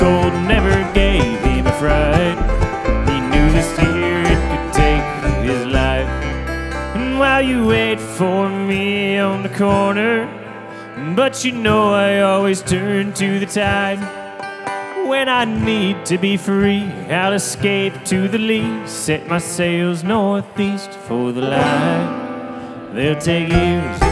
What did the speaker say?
gold never gave him a fright. He knew this year it could take his life. And while you wait for me on the corner, but you know I always turn to the tide. When I need to be free, I'll escape to the lee, set my sails northeast for the light. They'll take years